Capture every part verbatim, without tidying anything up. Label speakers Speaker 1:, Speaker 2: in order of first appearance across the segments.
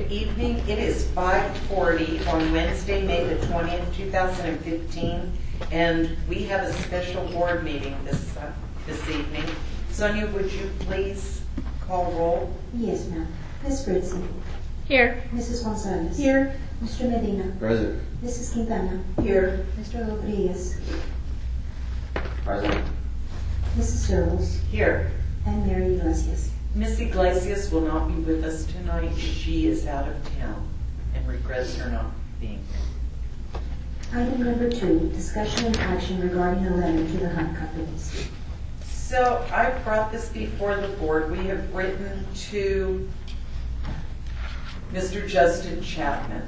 Speaker 1: Good evening. It is five forty on Wednesday, May the twentieth, two thousand fifteen, and we have a special board meeting this uh, this evening. Sonia, would you please call roll?
Speaker 2: Yes, ma'am. Miz Fritzy.
Speaker 3: Here.
Speaker 2: Missus Gonzalez.
Speaker 3: Here.
Speaker 2: Mister Medina.
Speaker 4: Present.
Speaker 2: Missus Quintana.
Speaker 1: Here.
Speaker 2: Mister Rodriguez.
Speaker 4: Present.
Speaker 2: Missus Searles.
Speaker 1: Here.
Speaker 2: And Mary Iglesias.
Speaker 1: Miss Iglesias will not be with us tonight. She is out of town and regrets her not being here.
Speaker 2: Item number two, discussion and action regarding a letter to the Hunt companies.
Speaker 1: So I brought this before the board. We have written to Mister Justin Chapman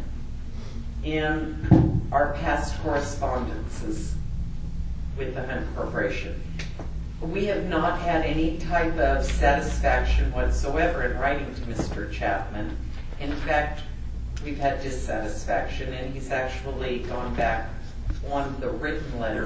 Speaker 1: in our past correspondences with the Hunt Corporation. We have not had any type of satisfaction whatsoever in writing to Mister Chapman. In fact, we've had dissatisfaction, and he's actually gone back on the written letter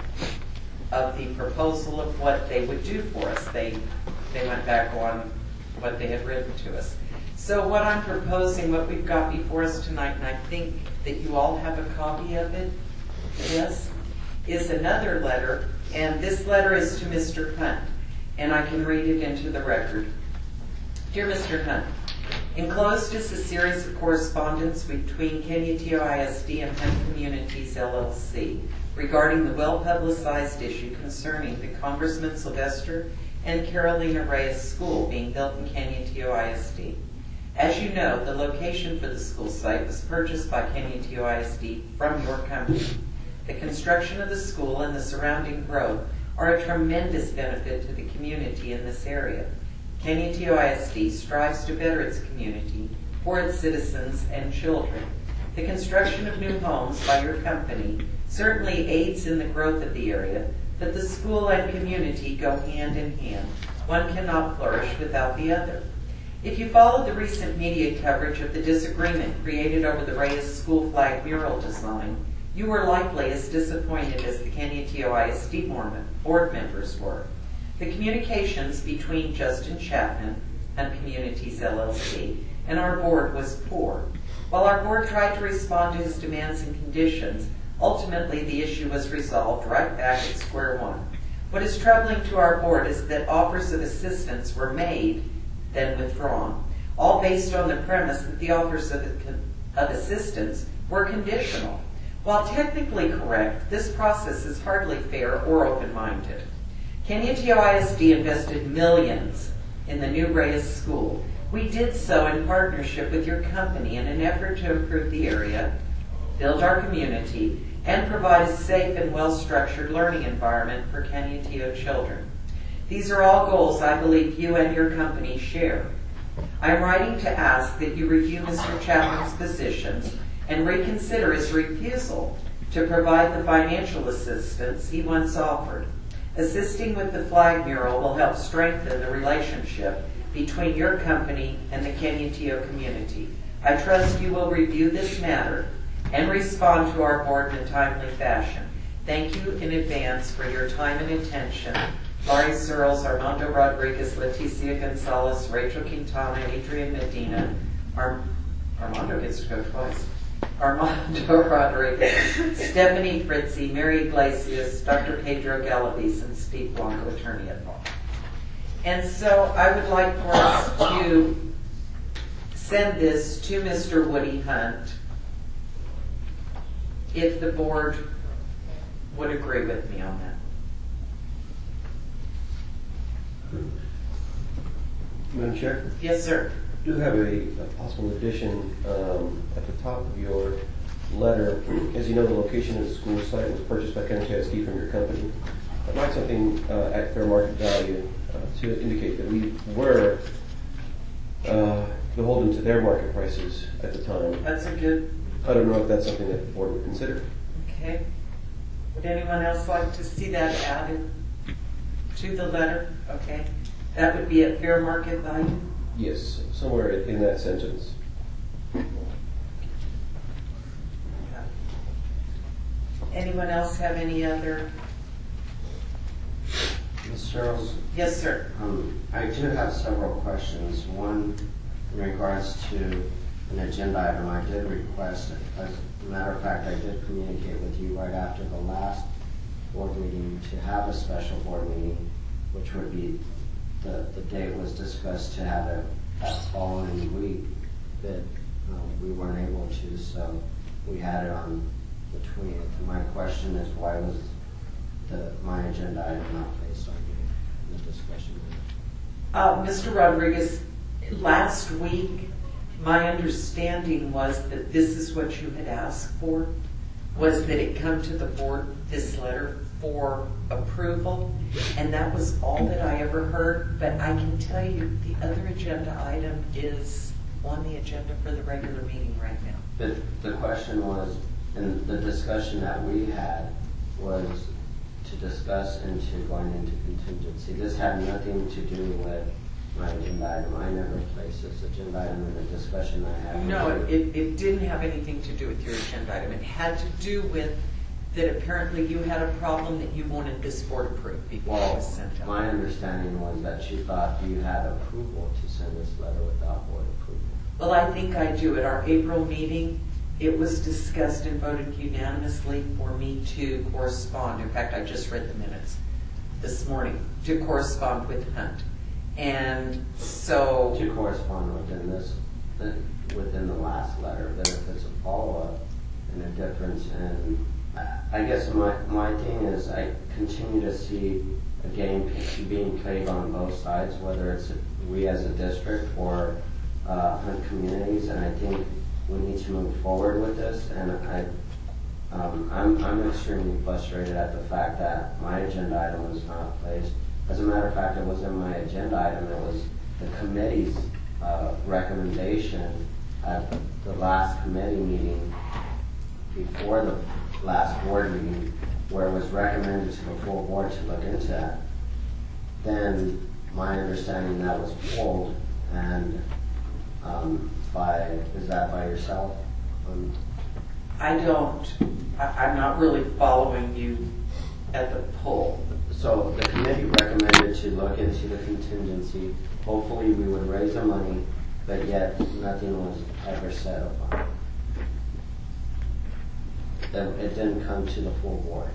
Speaker 1: of the proposal of what they would do for us. They, they went back on what they had written to us. So what I'm proposing, what we've got before us tonight, and I think that you all have a copy of it, yes, is another letter. And this letter is to Mister Hunt, and I can read it into the record. Dear Mister Hunt, enclosed is a series of correspondence between Canutillo I S D and Hunt Communities L L C regarding the well-publicized issue concerning the Congressman Sylvester and Carolina Reyes School being built in Canutillo I S D. As you know, the location for the school site was purchased by Canutillo I S D from your company. The construction of the school and the surrounding growth are a tremendous benefit to the community in this area. Canutillo I S D strives to better its community for its citizens and children. The construction of new homes by your company certainly aids in the growth of the area, but the school and community go hand in hand. One cannot flourish without the other. If you followed the recent media coverage of the disagreement created over the Reyes School flag mural design, you were likely as disappointed as the Canutillo I S D board members were. The communications between Justin Chapman and Communities L L C and our board was poor. While our board tried to respond to his demands and conditions, ultimately the issue was resolved right back at square one. What is troubling to our board is that offers of assistance were made, then withdrawn, all based on the premise that the offers of, of assistance were conditional. While technically correct, this process is hardly fair or open-minded. Canutillo I S D invested millions in the new Reyes School. We did so in partnership with your company in an effort to improve the area, build our community, and provide a safe and well-structured learning environment for Canutillo children. These are all goals I believe you and your company share. I am writing to ask that you review Mister Chapman's positions and reconsider his refusal to provide the financial assistance he once offered. Assisting with the flag mural will help strengthen the relationship between your company and the Canutillo community. I trust you will review this matter and respond to our board in a timely fashion. Thank you in advance for your time and attention. Laurie Searles, Armando Rodriguez, Leticia Gonzalez, Rachel Quintana, Adrian Medina, Ar Armando gets to go twice. Armando Rodriguez, Stephanie Fritzy, Mary Iglesias, Doctor Pedro Galavis, and Steve Blanco, attorney at law. And so I would like for us to send this to Mister Woody Hunt, if the board would agree with me on that.
Speaker 4: Madam Chair?
Speaker 1: Yes, sir.
Speaker 4: I do have a, a possible addition um, at the top of your letter. As you know, the location of the school site was purchased by Canutillo I S D from your company. I'd like something uh, at fair market value uh, to indicate that we were uh, beholden to their market prices at the time.
Speaker 1: That's a good...
Speaker 4: I don't know if that's something that the board would consider.
Speaker 1: Okay. Would anyone else like to see that added to the letter? Okay. That would be at fair market value?
Speaker 4: Yes, somewhere in that sentence.
Speaker 1: Anyone else have any other?
Speaker 5: Miz Searles?
Speaker 1: Yes, sir.
Speaker 5: Um, I do have several questions. One in regards to
Speaker 3: an agenda item, I did request, as a matter of fact, I did communicate with you right after the last board meeting to have a special board meeting, which would be, the, the date was discussed to have it that following week, but um, we weren't able to, so we had it on the twentieth. And my question is, why was the, my agenda item not placed on the, the discussion?
Speaker 1: Uh, Mister Rodriguez, last week, my understanding was that this is what you had asked for, was that it come to the board, this letter, for approval, and that was all that I ever heard. But I can tell you the other agenda item is on the agenda for the regular meeting right now.
Speaker 3: The, the question was, and the discussion that we had was to discuss into going into contingency. This had nothing to do with my agenda item. I never placed this agenda item in the discussion I had.
Speaker 1: No, it, it didn't have anything to do with your agenda item. It had to do with that apparently you had a problem that you wanted this board approved before it was sent out.
Speaker 3: My understanding was that you thought you had approval to send this letter without board approval.
Speaker 1: Well, I think I do. At our April meeting, it was discussed and voted unanimously for me to correspond. In fact, I just read the minutes this morning, to correspond with Hunt. And so...
Speaker 3: To correspond within this, within the last letter, that if it's a follow-up and a difference in... I guess my, my thing is I continue to see a game being played on both sides, whether it's we as a district or uh, Hunt communities, and I think we need to move forward with this. And I, um, I'm, I'm extremely frustrated at the fact that my agenda item was not placed. As a matter of fact, it wasn't my agenda item, it was the committee's uh, recommendation at the last committee meeting before the last board meeting, where it was recommended to the full board to look into that. Then my understanding that was pulled, and um, by, is that by yourself? Um,
Speaker 1: I don't. I, I'm not really following you at the poll.
Speaker 3: So the committee recommended to look into the contingency. Hopefully we would raise the money, but yet nothing was ever said upon it. That it didn't come to the full board.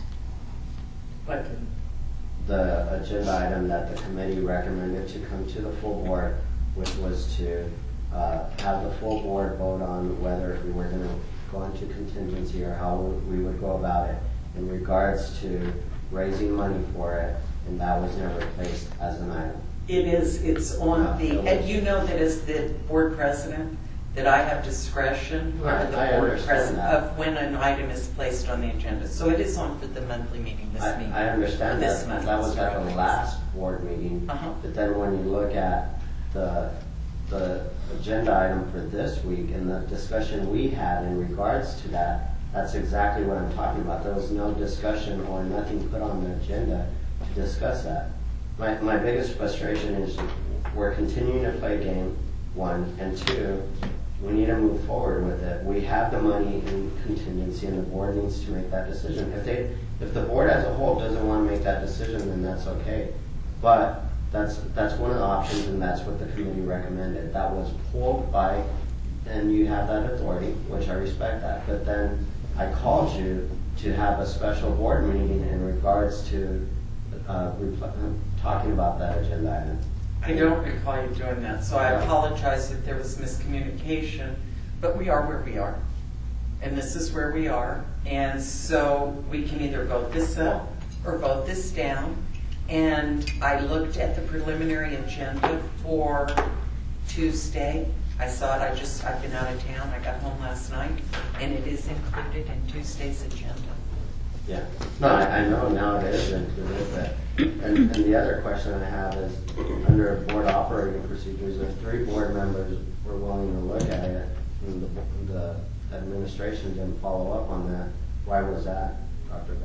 Speaker 1: But
Speaker 3: The agenda item that the committee recommended to come to the full board, which was to uh, have the full board vote on whether we were going to go into contingency or how we would go about it in regards to raising money for it, and that was never placed as an item.
Speaker 1: it is, it's on
Speaker 3: No,
Speaker 1: the,
Speaker 3: it was-
Speaker 1: and you know that as the board president, that I have discretion, whoever the
Speaker 3: I- I
Speaker 1: board
Speaker 3: understand
Speaker 1: president,
Speaker 3: that.
Speaker 1: of when an item is placed on the agenda. So it is on for the monthly meeting, this
Speaker 3: I,
Speaker 1: meeting.
Speaker 3: I understand
Speaker 1: This
Speaker 3: that.
Speaker 1: month,
Speaker 3: That was
Speaker 1: Mister
Speaker 3: at the
Speaker 1: Rodriguez.
Speaker 3: last board meeting.
Speaker 1: Uh-huh.
Speaker 3: But then when you look at the, the agenda item for this week and the discussion we had in regards to that, that's exactly what I'm talking about. There was no discussion or nothing put on the agenda to discuss that. My, my biggest frustration is we're continuing to play a game, one, and two, we need to move forward with it. We have the money in contingency, and the board needs to make that decision. If they, if the board as a whole doesn't want to make that decision, then that's okay. But that's that's one of the options, and that's what the committee recommended. That was pulled by, and you have that authority, which I respect that. But then I called you to have a special board meeting in regards to uh, repl- talking about that agenda item.
Speaker 1: I don't recall you doing that, so I
Speaker 3: Yeah.
Speaker 1: apologize if there was miscommunication, but we are where we are. And this is where we are. And so we can either vote this up or vote this down. And I looked at the preliminary agenda for Tuesday. I saw it, I just, I've been out of town, I got home last night, and it is included in Tuesday's agenda.
Speaker 3: Yeah. No, I, I know now it is included, but, and, and the other question I have is, under board operating procedures, if three board members were willing to look at it, and the, the administration didn't follow up on that, why was that, Doctor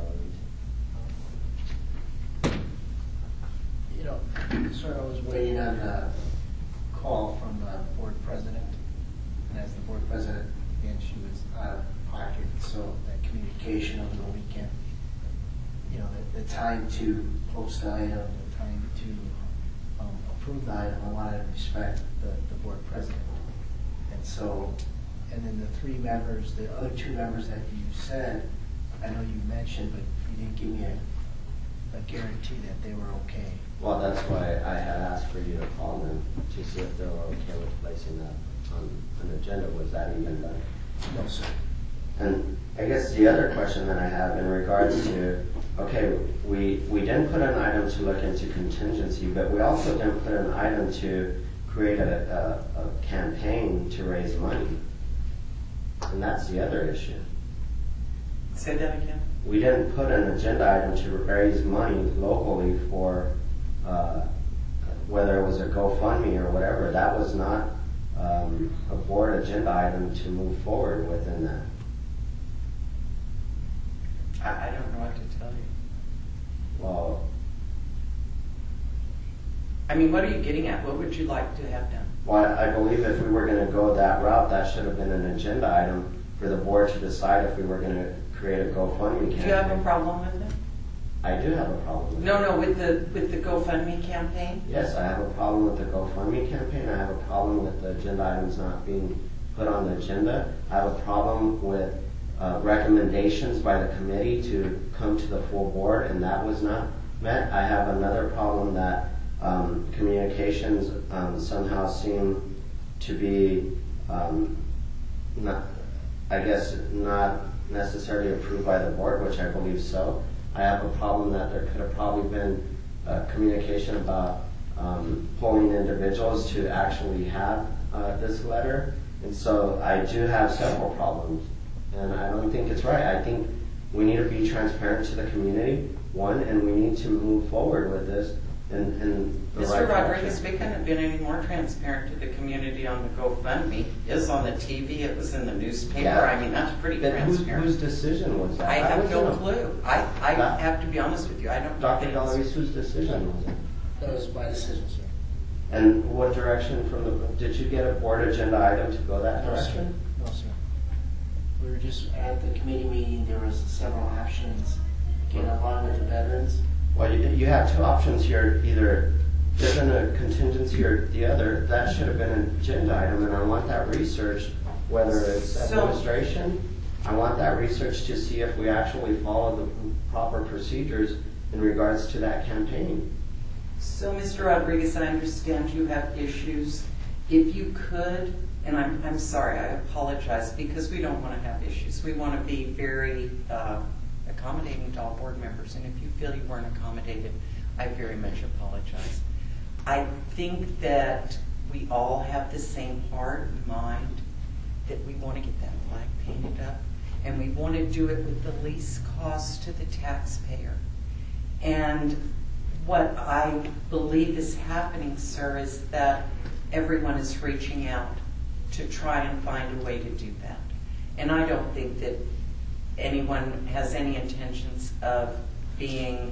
Speaker 3: Bellamy?
Speaker 5: You know, sir, I was waiting on a call from the board president, and as the board president, again, she was out of pocket, so that communication over the weekend, you know, the, the time to post the item, the time to um, approve the item, I wanted to respect the, the board president. And so, and then the three members, the other two members that you said, I know you mentioned, but you didn't give me a, a guarantee that they were okay.
Speaker 3: Well, that's why I had asked for you to call them to see if they were okay with placing that on an agenda. Was that even done?
Speaker 5: No, sir.
Speaker 3: And I guess the other question that I have in regards to, okay, we, we didn't put an item to look into contingency, but we also didn't put an item to create a, a, a campaign to raise money. And that's the other issue.
Speaker 1: Say that again.
Speaker 3: We didn't put an agenda item to raise money locally for uh, whether it was a GoFundMe or whatever. That was not um, a board agenda item to move forward within that.
Speaker 1: I, I don't know what to tell you.
Speaker 3: Well,
Speaker 1: I mean, what are you getting at? What would you like to have done?
Speaker 3: well, I believe if we were going to go that route, that should have been an agenda item for the board to decide if we were going to create a GoFundMe campaign.
Speaker 1: Do you have a problem with it?
Speaker 3: I do have a problem with
Speaker 1: No,
Speaker 3: it.
Speaker 1: no, with the with the GoFundMe campaign.
Speaker 3: Yes, I have a problem with the GoFundMe campaign. I have a problem with the agenda items not being put on the agenda. I have a problem with uh, recommendations by the committee to come to the full board, and that was not met. I have another problem that um, communications um, somehow seem to be um, not, I guess, not necessarily approved by the board, which I believe so. I have a problem that there could have probably been uh, communication about um, polling individuals to actually have uh, this letter. And so I do have several problems. And I don't think it's right. I think we need to be transparent to the community, one, and we need to move forward with this in, in the
Speaker 1: Mister
Speaker 3: right
Speaker 1: Rodriguez,
Speaker 3: direction.
Speaker 1: we couldn't have been any more transparent to the community on the GoFundMe. It was on the T V, it was in the newspaper.
Speaker 3: Yeah.
Speaker 1: I mean, that's pretty
Speaker 3: Then whose,
Speaker 1: transparent.
Speaker 3: whose decision was that?
Speaker 1: I
Speaker 3: That
Speaker 1: have no
Speaker 3: wasn't a-
Speaker 1: clue. I, I
Speaker 3: That-
Speaker 1: have to be honest with you. I don't know.
Speaker 3: Doctor
Speaker 1: the answer.
Speaker 3: Galleries, whose decision was it?
Speaker 5: That was my decision, sir.
Speaker 3: And what direction from the, did you get a board agenda item to go that
Speaker 5: No, sir.
Speaker 3: direction?
Speaker 5: No, sir. We were just at the committee meeting, there was several options, get along with the veterans.
Speaker 3: Well, you, you have two options here, either given a contingency or the other. That should have been an agenda item, and I want that researched, whether it's
Speaker 1: So-
Speaker 3: administration. I want that research to see if we actually follow the proper procedures in regards to that campaign.
Speaker 1: So, Mister Rodriguez, I understand you have issues. If you could, and I'm, I'm sorry, I apologize, because we don't want to have issues. We want to be very uh, accommodating to all board members, and if you feel you weren't accommodated, I very much apologize. I think that we all have the same heart and mind, that we want to get that flag painted up, and we want to do it with the least cost to the taxpayer. And what I believe is happening, sir, is that everyone is reaching out to try and find a way to do that. And I don't think that anyone has any intentions of being,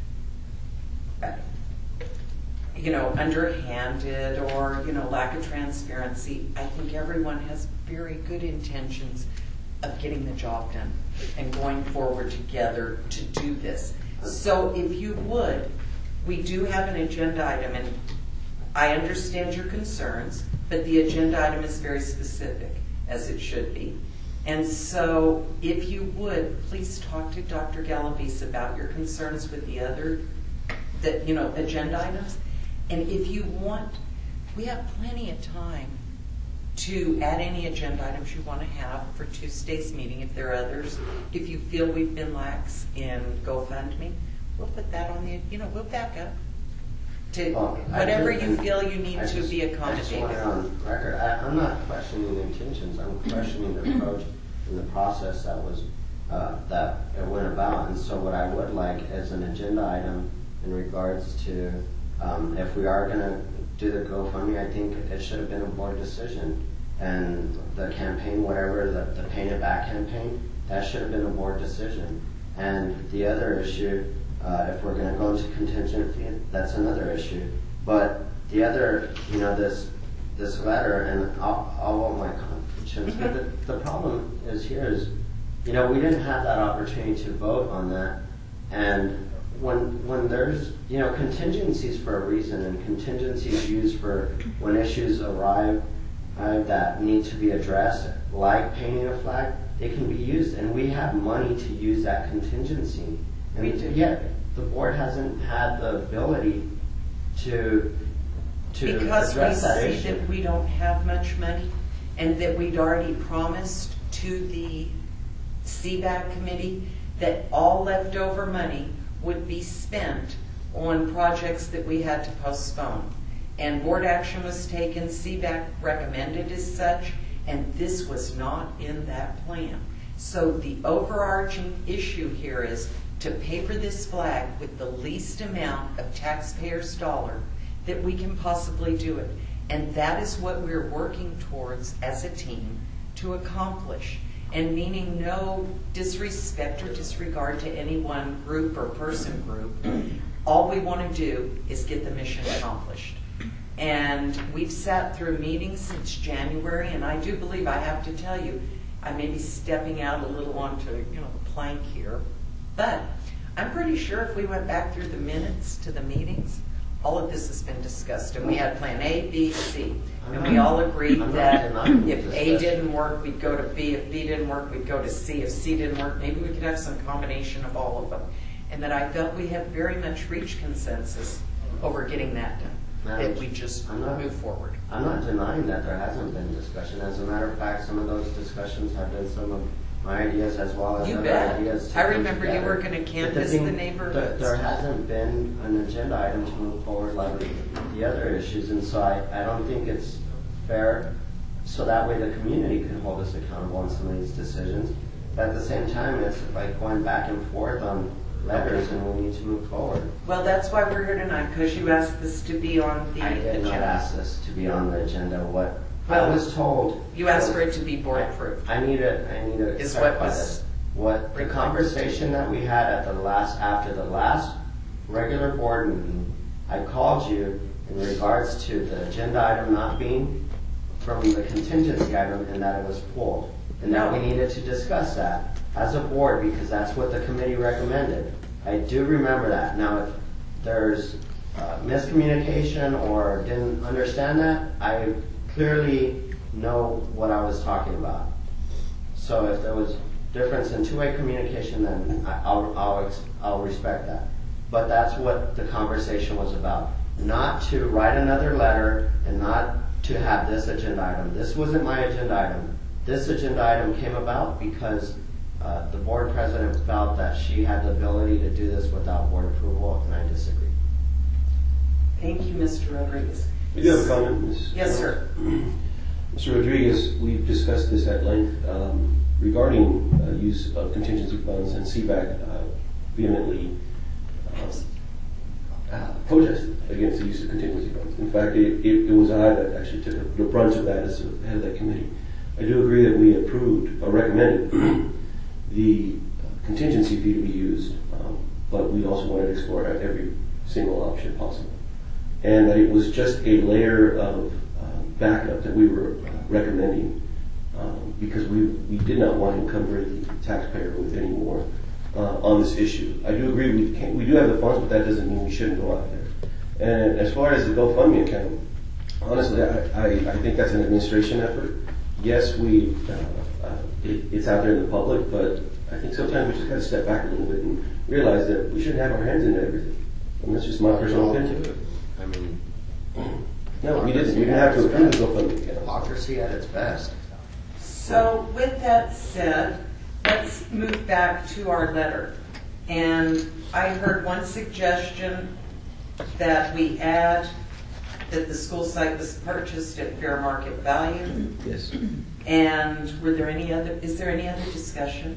Speaker 1: you know, underhanded or, you know, lack of transparency. I think everyone has very good intentions of getting the job done and going forward together to do this. So if you would, we do have an agenda item, and I understand your concerns, but the agenda item is very specific, as it should be. And so if you would, please talk to Doctor Galavis about your concerns with the other, the, you know, agenda items. And if you want, we have plenty of time to add any agenda items you want to have for Tuesday's meeting. If there are others, if you feel we've been lax in GoFundMe, we'll put that on the, you know, we'll back up to
Speaker 3: Well, I
Speaker 1: whatever
Speaker 3: do-
Speaker 1: you feel you need
Speaker 3: I
Speaker 1: to
Speaker 3: just-
Speaker 1: be
Speaker 3: I just want it
Speaker 1: accommodated.
Speaker 3: on record. I, I'm not questioning the intentions. I'm questioning the approach and the process that was uh, that it went about. And so, what I would like is an agenda item in regards to um, if we are going to do the GoFundMe. I think it should have been a board decision, and the campaign, whatever the, the Paint It Back campaign, that should have been a board decision. And the other issue. Uh, if we're going to go into contingency, that's another issue. But the other, you know, this this letter, and I'll, I'll want my conscience, but the, the problem is here is, you know, we didn't have that opportunity to vote on that. And when when there's, you know, contingencies for a reason, and contingencies used for when issues arrive uh, that need to be addressed, like painting a flag, it can be used, and we have money to use that contingency. And
Speaker 1: We do.
Speaker 3: yet, the board hasn't had the ability to to
Speaker 1: Because we
Speaker 3: address that
Speaker 1: see
Speaker 3: issue.
Speaker 1: that we don't have much money and that we'd already promised to the C BAC committee that all leftover money would be spent on projects that we had to postpone. And board action was taken, C BAC recommended as such, and this was not in that plan. So the overarching issue here is to pay for this flag with the least amount of taxpayers' dollar that we can possibly do it. And that is what we're working towards as a team to accomplish. And meaning no disrespect or disregard to any one group or person group. All we want to do is get the mission accomplished. And we've sat through meetings since January, and I do believe, I have to tell you, I may be stepping out a little onto, you know, the plank here, but I'm pretty sure if we went back through the minutes to the meetings, all of this has been discussed, and we had plan A, B, C, and we all agreed
Speaker 3: I'm not
Speaker 1: that
Speaker 3: denying
Speaker 1: if
Speaker 3: the
Speaker 1: A
Speaker 3: discussion.
Speaker 1: didn't work, we'd go to B. If B didn't work, we'd go to C. If C didn't work, maybe we could have some combination of all of them. And that I felt we had very much reached consensus over getting that done, that we just
Speaker 3: I'm not-
Speaker 1: move forward.
Speaker 3: I'm not denying that there hasn't been discussion. As a matter of fact, some of those discussions have been some of my ideas as well as
Speaker 1: You
Speaker 3: other
Speaker 1: bet.
Speaker 3: ideas. to
Speaker 1: I
Speaker 3: come
Speaker 1: remember you
Speaker 3: together.
Speaker 1: were gonna
Speaker 3: But
Speaker 1: canvass
Speaker 3: thing-
Speaker 1: the
Speaker 3: th-
Speaker 1: neighborhoods.
Speaker 3: There hasn't been an agenda item to move forward like the other issues, and so I, I don't think it's fair, so that way the community can hold us accountable on some of these decisions. But at the same time, it's like going back and forth on letters, and we need to move forward.
Speaker 1: Well, that's why we're here tonight, because you asked this to be on the
Speaker 3: I did not
Speaker 1: agenda.
Speaker 3: ask this to be on the agenda. What I
Speaker 1: Well,
Speaker 3: was told.
Speaker 1: You asked
Speaker 3: was-
Speaker 1: for it to be board approved.
Speaker 3: I need to, I need to
Speaker 1: Is what
Speaker 3: clarify
Speaker 1: was
Speaker 3: this. What the
Speaker 1: required.
Speaker 3: conversation that we had at the last, after the last regular board meeting, I called you in regards to the agenda item not being from the contingency item and that it was pulled. And that we
Speaker 1: No.
Speaker 3: needed to discuss that as a board because that's what the committee recommended. I do remember that. Now, if there's uh, miscommunication or didn't understand that, I clearly know what I was talking about. So if there was difference in two-way communication, then I- I'll, I'll, ex- I'll respect that. But that's what the conversation was about. Not to write another letter and not to have this agenda item. This wasn't my agenda item. This agenda item came about because uh, the board president felt that she had the ability to do this without board approval, and I disagree.
Speaker 1: Thank you, Mister Rodriguez.
Speaker 4: We do have a comment, Miz
Speaker 1: Yes, sir.
Speaker 4: Mister Rodriguez, we've discussed this at length um, regarding uh, use of contingency funds, and C BAC uh, vehemently uh, uh, protested against the use of contingency funds. In fact, it, it, it was I that actually took the brunt of that as the head of that committee. I do agree that we approved or recommended the contingency fee to be used, um, but we also wanted to explore every single option possible. And that it was just a layer of uh, backup that we were uh, recommending um, because we, we did not want to encumber the taxpayer with any more uh, on this issue. I do agree we can, we do have the funds, but that doesn't mean we shouldn't go out there. And as far as the GoFundMe account, honestly, I, I, I think that's an administration effort. Yes, we uh, uh, it, it's out there in the public, but I think sometimes we just got to step back a little bit and realize that we shouldn't have our hands in everything. And that's just my personal opinion.
Speaker 3: I mean,
Speaker 4: No, we didn't. We didn't have to approve the GoFundMe account.
Speaker 3: hypocrisy at its best.
Speaker 1: So with that said, let's move back to our letter. And I heard one suggestion that we add that the school site was purchased at fair market value.
Speaker 4: Yes.
Speaker 1: And were there any other, is there any other discussion?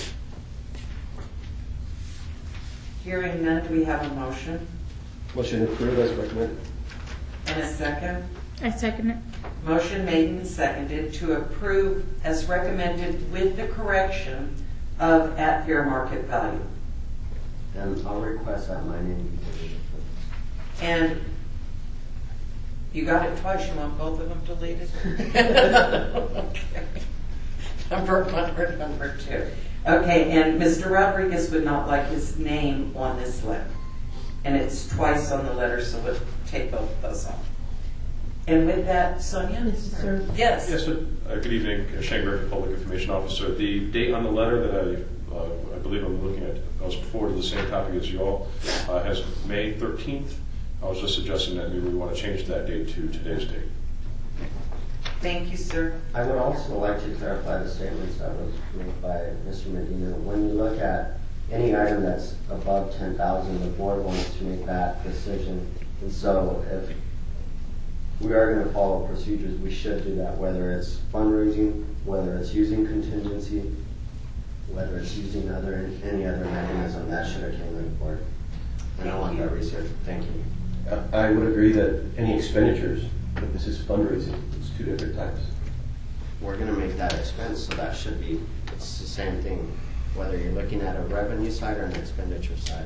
Speaker 1: Hearing none, do we have a motion
Speaker 4: Motion approved as recommended.
Speaker 1: and a second?
Speaker 6: I second it.
Speaker 1: Motion made and seconded to approve as recommended with the correction of at fair market value.
Speaker 3: Then I'll request that my name be deleted.
Speaker 1: And you got it twice, you want both of them deleted? Okay. Number one or number two. Okay, and Mister Rodriguez would not like his name on this letter. And it's twice on the letter, so we'll take both of those off. And with that, Sonia?
Speaker 2: Mister Sir.
Speaker 1: Yes.
Speaker 6: Yes, sir. Uh, good evening, uh, Shane Murphy, Public Information Officer. The date on the letter that I, uh, I believe I'm looking at, I was forwarded the same copy as you all, uh, has May thirteenth. I was just suggesting that maybe we want to change that date to today's date.
Speaker 1: Thank you, sir.
Speaker 3: I would also like to clarify the statements that was made by Mister Medina. When you look at any item that's above ten thousand, the board wants to make that decision. And so if we are going to follow procedures, we should do that, whether it's fundraising, whether it's using contingency, whether it's using other any other mechanism, that should have came to the board. And I want that research. Thank you.
Speaker 4: I I would agree that any expenditures, but this is fundraising, it's two different types.
Speaker 3: We're going to make that expense, so that should be, it's the same thing, whether you're looking at a revenue side or an expenditure side.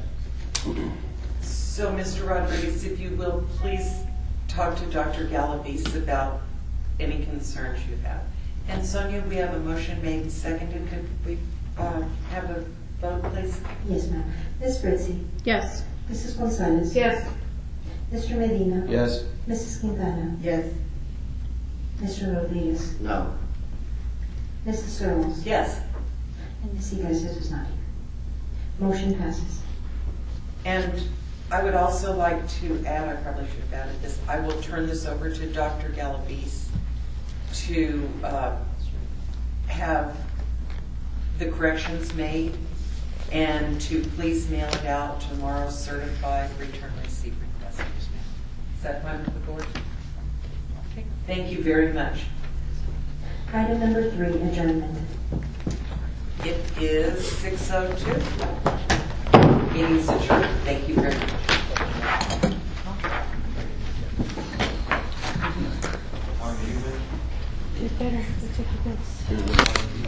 Speaker 1: So, Mister Rodriguez, if you will, please talk to Doctor Galavis about any concerns you have. And Sonia, we have a motion made and seconded. Could we uh, have a vote, please?
Speaker 2: Yes, ma'am. Miz Fritzie.
Speaker 7: Yes.
Speaker 2: Missus Gonzalez.
Speaker 7: Yes.
Speaker 2: Mister Medina.
Speaker 4: Yes.
Speaker 2: Missus Quintana.
Speaker 1: Yes.
Speaker 2: Mister Rodriguez.
Speaker 3: No.
Speaker 2: Missus Searles.
Speaker 1: Yes.
Speaker 2: And Miz Iglesias was not here. Motion passes.
Speaker 1: And I would also like to add, I probably should have added this, I will turn this over to Doctor Galavis to uh, have the corrections made and to please mail it out tomorrow, certified return receipt request. Is that fine with the board? Okay. Thank you very much.
Speaker 2: Item number three, adjournment.
Speaker 1: It is six oh two. Meeting's adjourned. Thank you very much.
Speaker 7: Get better. Let's take the bits.